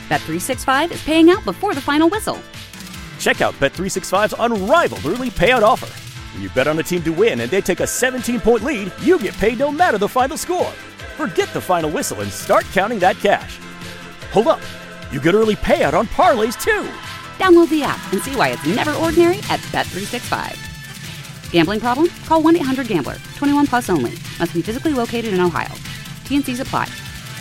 Bet365 is paying out before the final whistle. Check out Bet365's unrivaled early payout offer. When you bet on a team to win and they take a 17-point lead, you get paid no matter the final score. Forget the final whistle and start counting that cash. Hold up. You get early payout on parlays, too. Download the app and see why it's never ordinary at Bet365. Gambling problem? Call 1-800-GAMBLER. 21 plus only. Must be physically located in Ohio. T&Cs apply.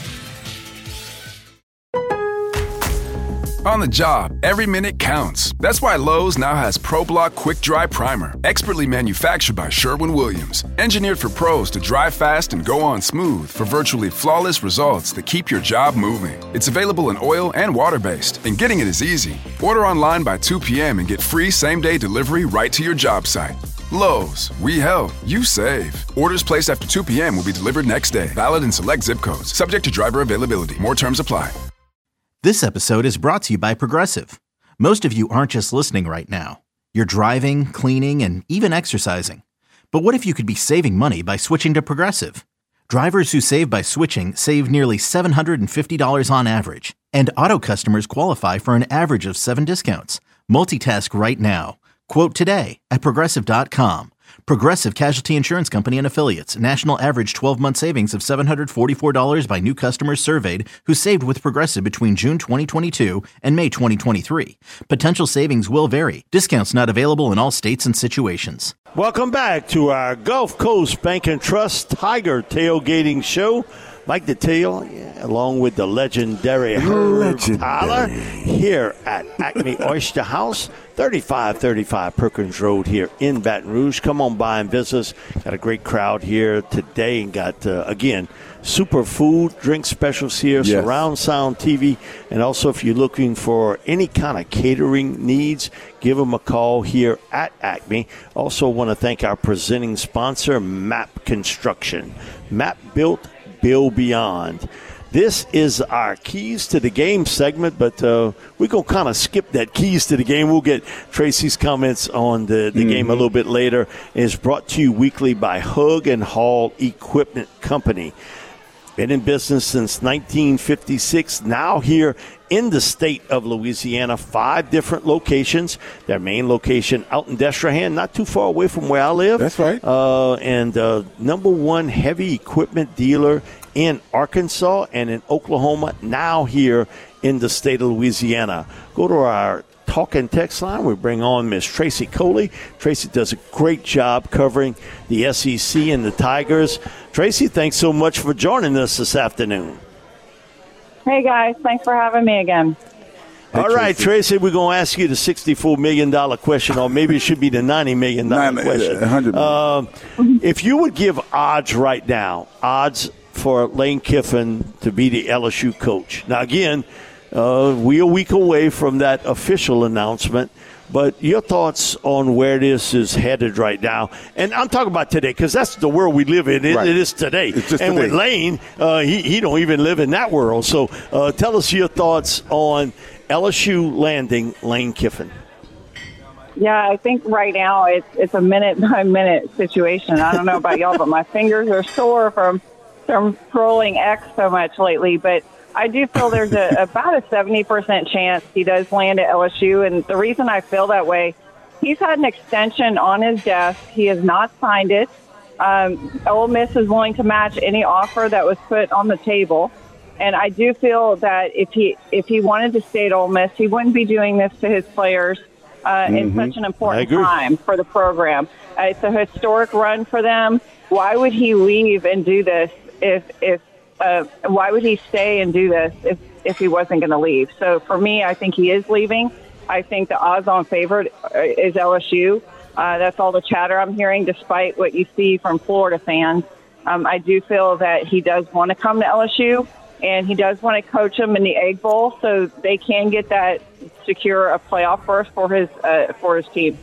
On the job, every minute counts. That's why Lowe's now has ProBlock Quick Dry Primer, expertly manufactured by Sherwin-Williams. Engineered for pros to dry fast and go on smooth for virtually flawless results that keep your job moving. It's available in oil and water-based, and getting it is easy. Order online by 2 p.m. and get free same-day delivery right to your job site. Lowe's, we help, you save. Orders placed after 2 p.m. will be delivered next day. Valid in select zip codes. Subject to driver availability. More terms apply. This episode is brought to you by Progressive. Most of you aren't just listening right now. You're driving, cleaning, and even exercising. But what if you could be saving money by switching to Progressive? Drivers who save by switching save nearly $750 on average. And auto customers qualify for an average of 7 discounts. Multitask right now. Quote today at Progressive.com. Progressive Casualty Insurance Company and Affiliates. National average 12-month savings of $744 by new customers surveyed who saved with Progressive between June 2022 and May 2023. Potential savings will vary. Discounts not available in all states and situations. Welcome back to our Gulf Coast Bank and Trust Tiger Tailgating Show. Mike Detail, along with the legendary Herb Tyler, here at Acme Oyster House, 3535 Perkins Road here in Baton Rouge. Come on by and visit us. Got a great crowd here today and got, again, super food, drink specials here, yes. Surround sound TV, and also if you're looking for any kind of catering needs, give them a call here at Acme. Also want to thank our presenting sponsor, MAP Construction. MAP built, build beyond. This is our Keys to the Game segment, but we're going to kind of skip that Keys to the Game. We'll get Tracy's comments on the game a little bit later. It's brought to you weekly by Hug and Hall Equipment Company. Been in business since 1956, now here in the state of Louisiana, 5 different locations. Their main location out in Destrehan, not too far away from where I live. That's right. And number 1 heavy equipment dealer in Arkansas and in Oklahoma, now here in the state of Louisiana. Go to our talk and text line. We bring on Miss Tracy Coley. Tracy does a great job covering the SEC and the Tigers. Tracy, thanks so much for joining us this afternoon. Hey, guys. Thanks for having me again. Hey, all right, Tracy, we're going to ask you the $64 million question, or maybe it should be the $90 million question. $100 million. If you would give odds right now, odds for Lane Kiffin to be the LSU coach. Now, again, we're a week away from that official announcement, but your thoughts on where this is headed right now. And I'm talking about today because that's the world we live in. It is today. And today. With Lane, he don't even live in that world. So tell us your thoughts on LSU landing Lane Kiffin. Yeah, I think right now it's a minute-by-minute situation. I don't know about y'all, but my fingers are sore from scrolling X so much lately. But I do feel there's about a 70% chance he does land at LSU. And the reason I feel that way, he's had an extension on his desk. He has not signed it. Ole Miss is willing to match any offer that was put on the table. And I do feel that if he wanted to stay at Ole Miss, he wouldn't be doing this to his players in such an important time for the program. It's a historic run for them. Why would he leave and do this why would he stay and do this if he wasn't going to leave? So for me, I think he is leaving. I think the odds-on favorite is LSU. That's all the chatter I'm hearing, despite what you see from Florida fans. I do feel that he does want to come to LSU, and he does want to coach them in the Egg Bowl so they can get that, secure a playoff berth for his team.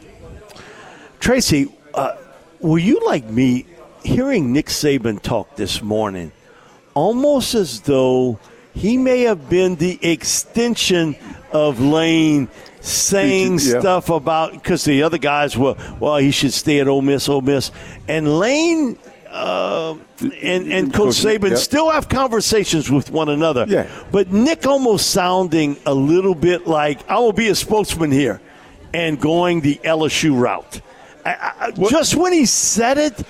Tracy, were you like me hearing Nick Saban talk this morning, almost as though he may have been the extension of Lane saying stuff about, because the other guys were, well, he should stay at Ole Miss. And Lane and Coach Saban still have conversations with one another. Yeah. But Nick almost sounding a little bit like, I will be a spokesman here, and going the LSU route. Just when he said it,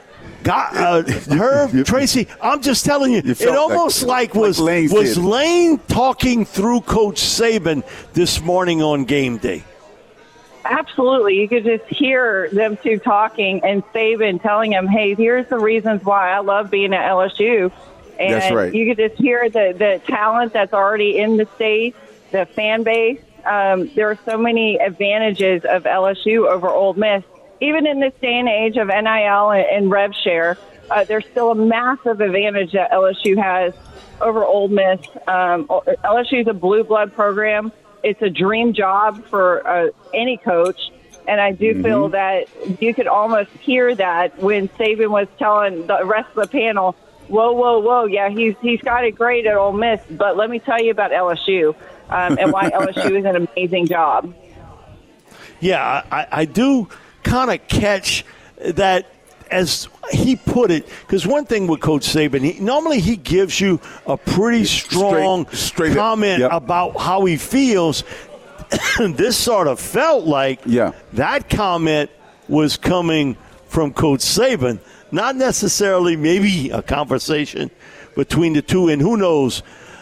Herb, Tracy, I'm just telling you, it almost was Lane talking through Coach Saban this morning on game day. Absolutely. You could just hear them two talking and Saban telling him, hey, here's the reasons why I love being at LSU. And that's right. You could just hear the talent that's already in the state, the fan base. There are so many advantages of LSU over Ole Miss. Even in this day and age of NIL and rev share, there's still a massive advantage that LSU has over Ole Miss. LSU is a blue blood program. It's a dream job for any coach, and I do feel that you could almost hear that when Saban was telling the rest of the panel, whoa, yeah, he's got it great at Ole Miss, but let me tell you about LSU and why LSU is an amazing job. Yeah, I do kind of catch that as he put it, because one thing with Coach Saban, normally he gives you a pretty strong straight comment about how he feels. This sort of felt like that comment was coming from Coach Saban, not necessarily maybe a conversation between the two. And who knows,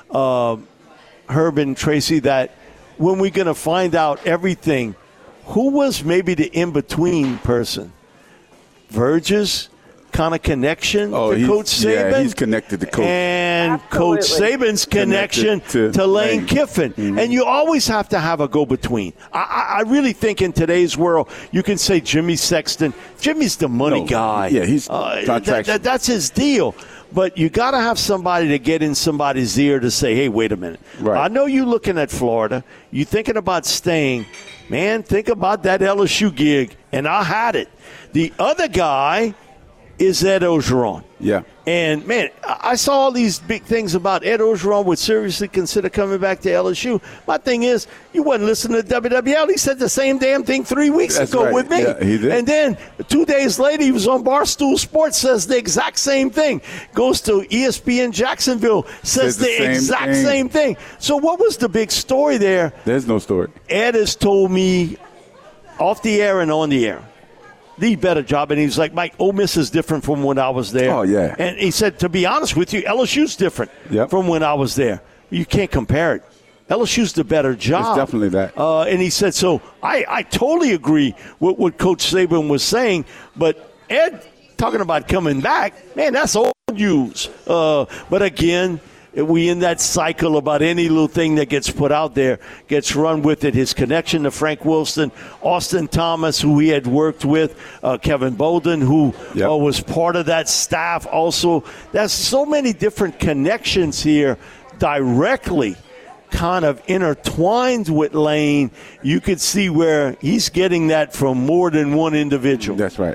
Herb and Tracy, that when we're going to find out everything, who was maybe the in-between person? Verge's kind of connection to Coach Saban. Yeah, he's connected to Coach. And Absolutely. Coach Saban's connection to Lane Kiffin. Mm-hmm. And you always have to have a go-between. I really think in today's world, you can say Jimmy Sexton. Jimmy's the money guy. Yeah, he's that's his deal. But you got to have somebody to get in somebody's ear to say, hey, wait a minute. Right. I know you're looking at Florida. You're thinking about staying. Man, think about that LSU gig. And I had it. The other guy is Ed Orgeron. Yeah. And, man, I saw all these big things about Ed Orgeron would seriously consider coming back to LSU. My thing is, you wasn't listening to WWL. He said the same damn thing 3 weeks ago with me. Yeah, he did. And then 2 days later, he was on Barstool Sports, says the exact same thing. Goes to ESPN Jacksonville, says the exact same thing. So what was the big story there? There's no story. Ed has told me off the air and on the air, the better job. And he's like, Mike, Ole Miss is different from when I was there. Oh, yeah. And he said, to be honest with you, LSU's different from when I was there. You can't compare it. LSU's the better job. It's definitely that. And he said, so I totally agree with what Coach Saban was saying. But Ed, talking about coming back, man, that's old news. But again, we in that cycle about any little thing that gets put out there gets run with it. His connection to Frank Wilson, Austin Thomas, who he had worked with, Kevin Bolden, who was part of that staff also. There's so many different connections here directly kind of intertwined with Lane. You could see where he's getting that from more than one individual. That's right.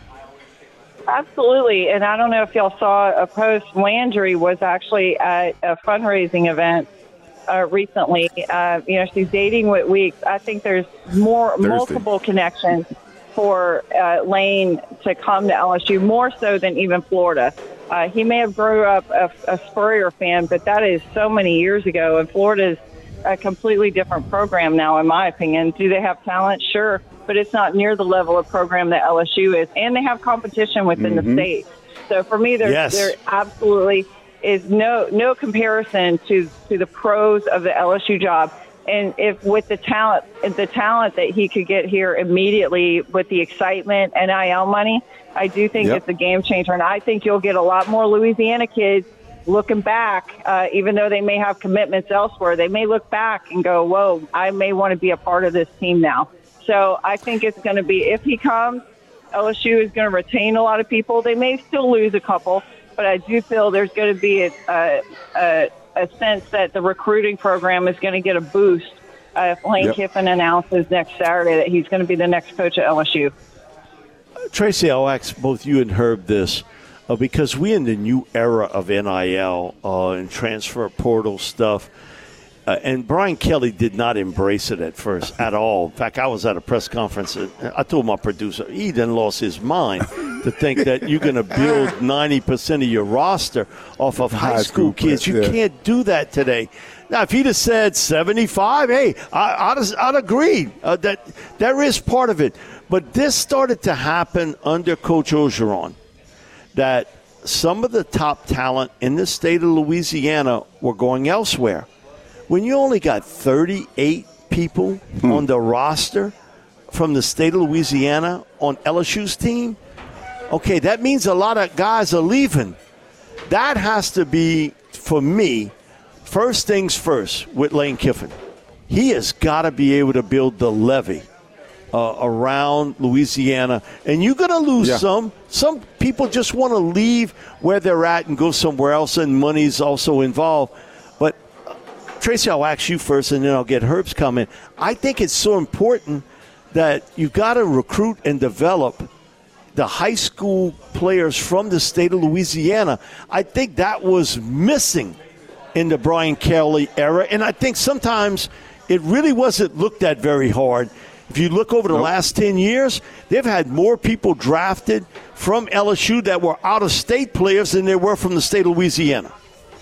Absolutely, and I don't know if y'all saw a post. Landry was actually at a fundraising event recently. She's dating with Weeks. I think there's multiple connections for Lane to come to LSU, more so than even Florida. He may have grew up a Spurrier fan, but that is so many years ago, and Florida's a completely different program now, in my opinion. Do they have talent? Sure. But it's not near the level of program that LSU is, and they have competition within the state. So for me, there absolutely is no comparison to the pros of the LSU job. And if with the talent that he could get here immediately with the excitement, NIL money, I do think it's a game changer. And I think you'll get a lot more Louisiana kids looking back, even though they may have commitments elsewhere. They may look back and go, whoa, I may want to be a part of this team now. So I think it's going to be, if he comes, LSU is going to retain a lot of people. They may still lose a couple, but I do feel there's going to be a sense that the recruiting program is going to get a boost if Lane Kiffin announces next Saturday that he's going to be the next coach at LSU. Tracy, I'll ask both you and Herb this, because we're in the new era of NIL and transfer portal stuff. And Brian Kelly did not embrace it at first at all. In fact, I was at a press conference. And I told my producer, he done lost his mind. to think that you're going to build 90% of your roster off of high school kids. You can't do that today. Now, if he'd have said 75, hey, I'd agree that there is part of it. But this started to happen under Coach Orgeron, that some of the top talent in the state of Louisiana were going elsewhere. When you only got 38 people on the roster from the state of Louisiana on LSU's team, okay, that means a lot of guys are leaving. That has to be, for me, first things first with Lane Kiffin. He has got to be able to build the levee around Louisiana. And you're going to lose some. Some people just want to leave where they're at and go somewhere else, and money's also involved. But, Tracy, I'll ask you first, and then I'll get Herb's comment. I think it's so important that you've got to recruit and develop the high school players from the state of Louisiana. I think that was missing in the Brian Kelly era, and I think sometimes it really wasn't looked at very hard. If you look over the last 10 years, they've had more people drafted from LSU that were out-of-state players than there were from the state of Louisiana.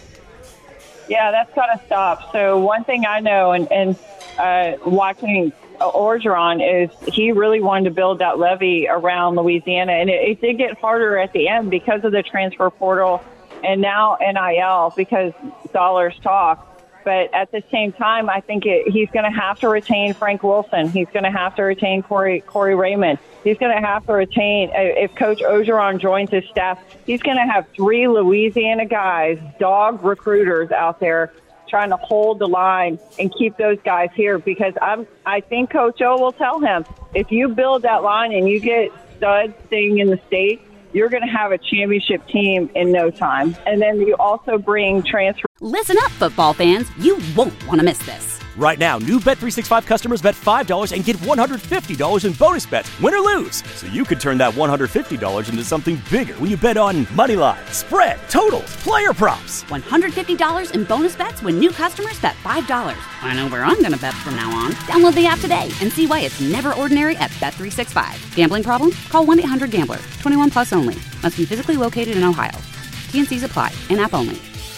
Yeah, that's got to stop. So one thing I know, and watching Orgeron, is he really wanted to build that levee around Louisiana, and it did get harder at the end because of the transfer portal and now NIL, because dollars talk. But at the same time, I think he's going to have to retain Frank Wilson. He's going to have to retain Corey Raymond. He's going to have to retain, if Coach Orgeron joins his staff, he's going to have 3 Louisiana guys, dog recruiters out there trying to hold the line and keep those guys here, because I think Coach O will tell him, if you build that line and you get studs staying in the state, you're going to have a championship team in no time. And then you also bring transfer. Listen up, football fans. You won't want to miss this. Right now, new Bet365 customers bet $5 and get $150 in bonus bets, win or lose. So you could turn that $150 into something bigger when you bet on money line, spread, totals, player props. $150 in bonus bets when new customers bet $5. I know where I'm going to bet from now on. Download the app today and see why it's never ordinary at Bet365. Gambling problem? Call 1-800-GAMBLER. 21 plus only. Must be physically located in Ohio. T&Cs apply. In-app only.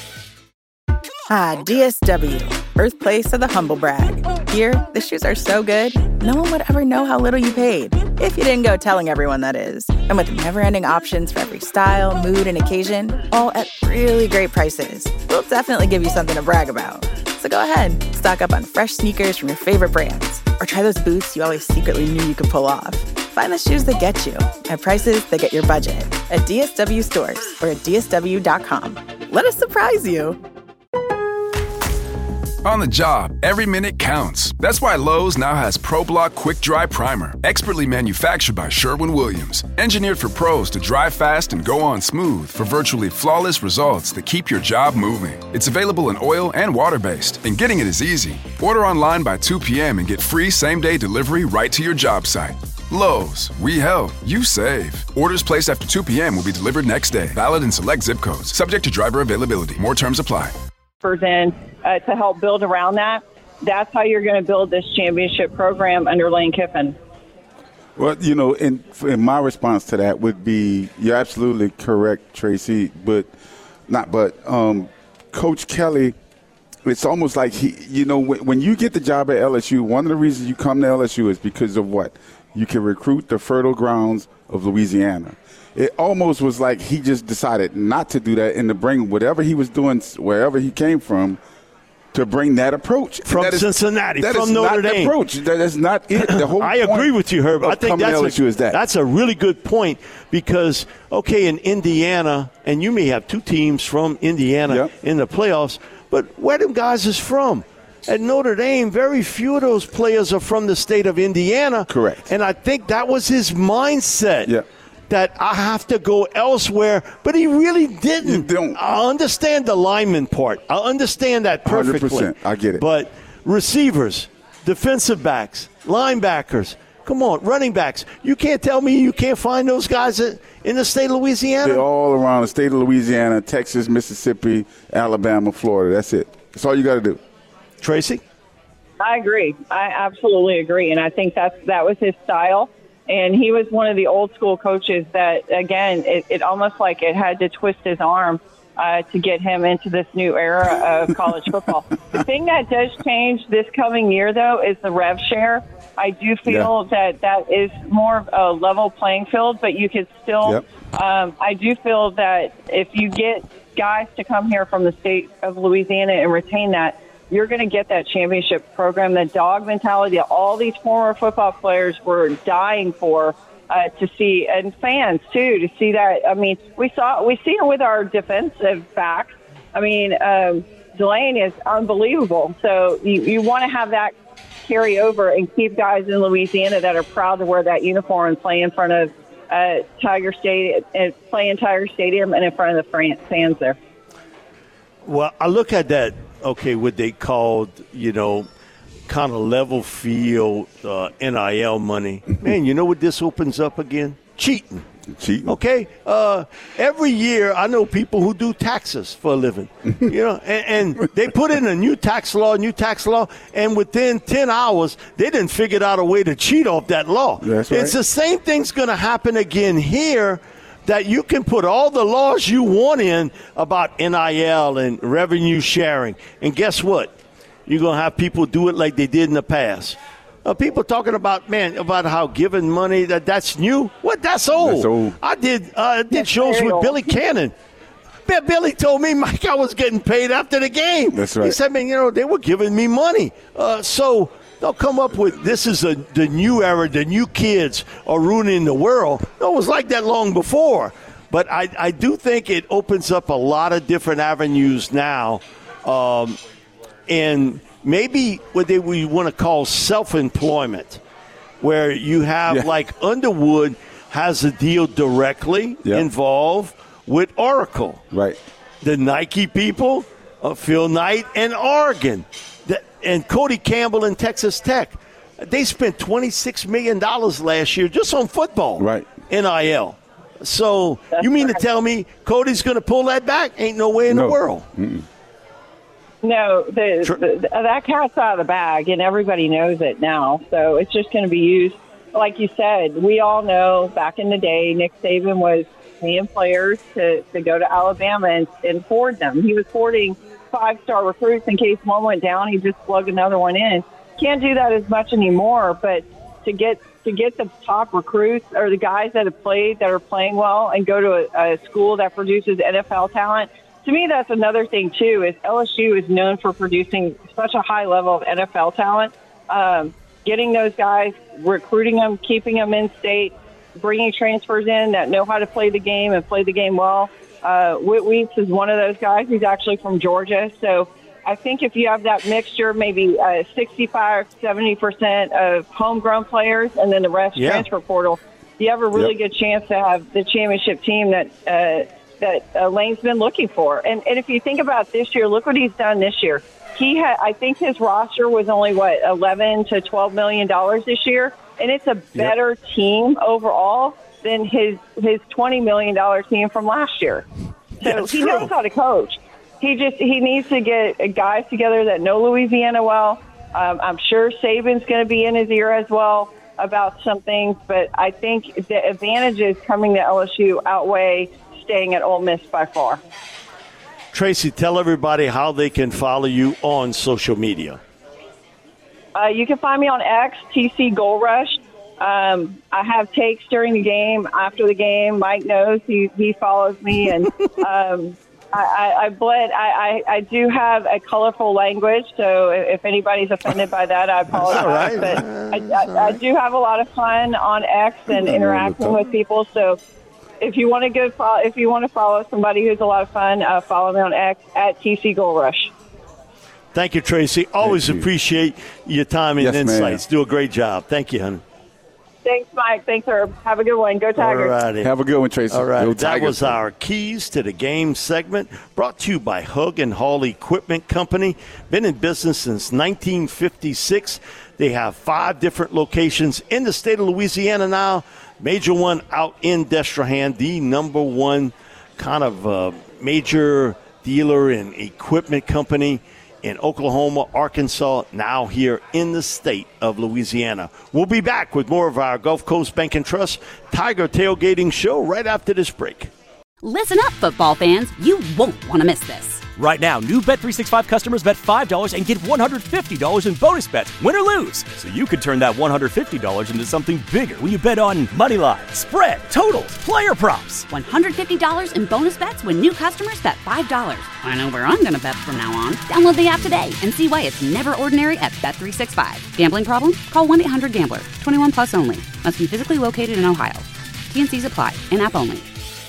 Ah, DSW, birthplace of the humble brag. Here, the shoes are so good, no one would ever know how little you paid. If you didn't go telling everyone, that is. And with never-ending options for every style, mood, and occasion, all at really great prices, we'll definitely give you something to brag about. So go ahead, stock up on fresh sneakers from your favorite brands, or try those boots you always secretly knew you could pull off. Find the shoes that get you at prices that get your budget at DSW stores or at DSW.com. Let us surprise you. On the job, every minute counts. That's why Lowe's now has ProBlock Quick Dry Primer, expertly manufactured by Sherwin-Williams. Engineered for pros to dry fast and go on smooth for virtually flawless results that keep your job moving. It's available in oil and water-based, and getting it is easy. Order online by 2 p.m. and get free same-day delivery right to your job site. Lowe's, we help, you save. Orders placed after 2 p.m. will be delivered next day. Valid in select zip codes. Subject to driver availability. More terms apply. In to help build around that. That's how you're going to build this championship program under Lane Kiffin. Well, you know, in my response to that would be, you're absolutely correct, Tracy, but Coach Kelly, it's almost like when you get the job at LSU, one of the reasons you come to LSU is because of what? You can recruit the fertile grounds of Louisiana. It almost was like he just decided not to do that and to bring whatever he was doing wherever he came from to bring that approach. From Cincinnati, from Notre Dame. That is not it. The whole I agree with you, Herb. I think that's a really good point because, okay, in Indiana, and you may have 2 teams from Indiana in the playoffs, but where them guys is from? At Notre Dame, very few of those players are from the state of Indiana. Correct. And I think that was his mindset. Yeah. That I have to go elsewhere, but he really didn't. I understand the lineman part. I understand that perfectly. 100%. I get it. But receivers, defensive backs, linebackers, come on, running backs. You can't tell me you can't find those guys in the state of Louisiana? They're all around the state of Louisiana, Texas, Mississippi, Alabama, Florida. That's it. That's all you got to do. Tracy? I agree. I absolutely agree. And I think that was his style. And he was one of the old school coaches that, again, it almost like it had to twist his arm to get him into this new era of college football. The thing that does change this coming year, though, is the rev share. I do feel that is more of a level playing field, but you could still I do feel that if you get guys to come here from the state of Louisiana and retain that, you're going to get that championship program, the dog mentality that all these former football players were dying for to see, and fans too, to see that. I mean, we see it with our defensive backs. I mean, Delane is unbelievable. So you want to have that carry over and keep guys in Louisiana that are proud to wear that uniform and play in front of Tiger Stadium, play in Tiger Stadium and in front of the fans there. Well, I look at that. Okay, what they called, kind of level field NIL money. Man, you know what this opens up again? Cheating. Okay? Every year I know people who do taxes for a living, and they put in a new tax law, and within 10 hours they didn't figure out a way to cheat off that law. That's right. It's the same thing's going to happen again here, that you can put all the laws you want in about NIL and revenue sharing. And guess what? You're going to have people do it like they did in the past. People talking about how giving money, that's new. What? That's old. That's old. I did shows with Billy Cannon. Billy told me, Mike, I was getting paid after the game. That's right. He said, man, they were giving me money. So they'll come up with, this is the new era, the new kids are ruining the world. No, it was like that long before. But I do think it opens up a lot of different avenues now. And maybe what we want to call self-employment, where you have like Underwood has a deal directly involved with Oracle. Right. The Nike people, Phil Knight and Oregon, and Cody Campbell and Texas Tech. They spent $26 million last year just on football. Right. NIL. So you mean to tell me Cody's going to pull that back? Ain't no way in the world. Mm-mm. No, that cat's out of the bag, and everybody knows it now. So it's just going to be used. Like you said, we all know back in the day, Nick Saban was paying players to go to Alabama and hoard them. He was hoarding 5-star recruits in case one went down. He just plugged another one in. Can't do that as much anymore, but to get the top recruits or the guys that have played, that are playing well, and go to a school that produces NFL talent, to me, that's another thing, too, is LSU is known for producing such a high level of NFL talent. Getting those guys, recruiting them, keeping them in state, bringing transfers in that know how to play the game and play the game well. Whit Weeks is one of those guys. He's actually from Georgia. So I think if you have that mixture, maybe 65, 70% of homegrown players and then the rest transfer portal, you have a really good chance to have the championship team that Lane's been looking for. And if you think about this year, look what he's done this year. I think his roster was only, $11 to $12 million this year, and it's a better team overall than his $20 million team from last year. So he knows how to coach. He needs to get guys together that know Louisiana well. I'm sure Saban's going to be in his ear as well about some things, but I think the advantages coming to LSU outweigh staying at Ole Miss by far. Tracy, tell everybody how they can follow you on social media. You can find me on X, TC Gold Rush. I have takes during the game, after the game. Mike knows he follows me, and I do have a colorful language, so if anybody's offended by that, I apologize. Right. But I do have a lot of fun on X and interacting with people, so if you want to follow somebody who's a lot of fun, follow me on X at TC Gold Rush. Thank you, Tracy. Always appreciate your time and insights. Do a great job. Thank you, honey. Thanks, Mike. Thanks, Herb. Have a good one. Go Tigers. All righty. Have a good one, Tracy. All right. Go That Tigers. was our Keys to the Game segment, brought to you by Hug and Hall Equipment Company. Been in business since 1956. They have 5 different locations in the state of Louisiana now. Major one out in Destrehan, the number one kind of major dealer and equipment company in Oklahoma, Arkansas, now here in the state of Louisiana. We'll be back with more of our Gulf Coast Bank and Trust Tiger Tailgating Show right after this break. Listen up, football fans. You won't want to miss this. Right now, new Bet365 customers bet $5 and get $150 in bonus bets, win or lose. So you could turn that $150 into something bigger when you bet on money line, spread, totals, player props. $150 in bonus bets when new customers bet $5. I know where I'm going to bet from now on. Download the app today and see why it's never ordinary at Bet365. Gambling problem? Call 1-800-GAMBLER. 21 plus only. Must be physically located in Ohio. T&Cs apply. In-app only.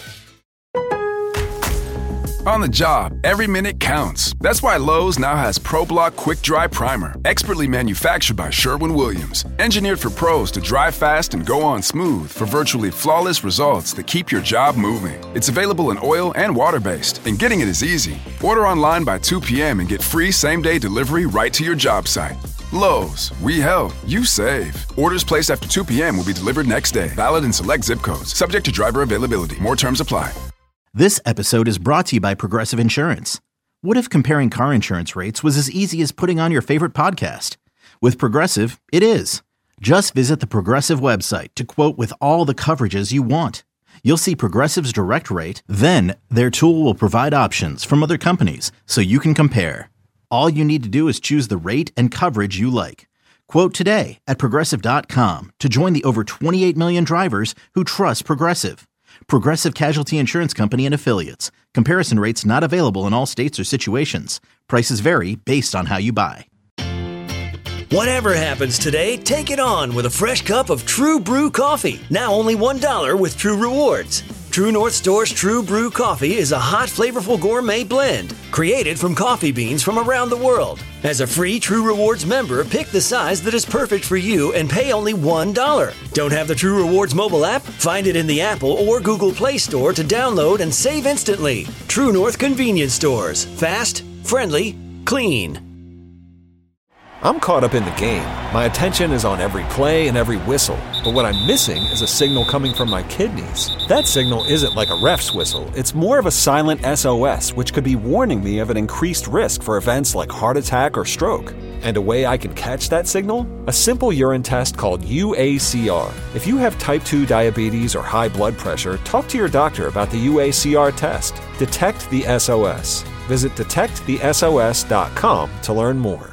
On the job, every minute counts. That's why Lowe's now has ProBlock Quick Dry Primer, expertly manufactured by Sherwin-Williams. Engineered for pros to dry fast and go on smooth for virtually flawless results that keep your job moving. It's available in oil and water-based, and getting it is easy. Order online by 2 p.m. and get free same-day delivery right to your job site. Lowe's, we help, you save. Orders placed after 2 p.m. will be delivered next day. Valid in select zip codes. Subject to driver availability. More terms apply. This episode is brought to you by Progressive Insurance. What if comparing car insurance rates was as easy as putting on your favorite podcast? With Progressive, it is. Just visit the Progressive website to quote with all the coverages you want. You'll see Progressive's direct rate, then their tool will provide options from other companies so you can compare. All you need to do is choose the rate and coverage you like. Quote today at Progressive.com to join the over 28 million drivers who trust Progressive. Progressive Casualty Insurance Company and Affiliates. Comparison rates not available in all states or situations. Prices vary based on how you buy. Whatever happens today, take it on with a fresh cup of True Brew coffee. Now only $1 with True Rewards. True North Store's True Brew coffee is a hot, flavorful gourmet blend created from coffee beans from around the world. As a free True Rewards member, pick the size that is perfect for you and pay only $1. Don't have the True Rewards mobile app? Find it in the Apple or Google Play Store to download and save instantly. True North Convenience Stores. Fast, friendly, clean. I'm caught up in the game. My attention is on every play and every whistle. But what I'm missing is a signal coming from my kidneys. That signal isn't like a ref's whistle. It's more of a silent SOS, which could be warning me of an increased risk for events like heart attack or stroke. And a way I can catch that signal? A simple urine test called UACR. If you have type 2 diabetes or high blood pressure, talk to your doctor about the UACR test. Detect the SOS. Visit detectthesos.com to learn more.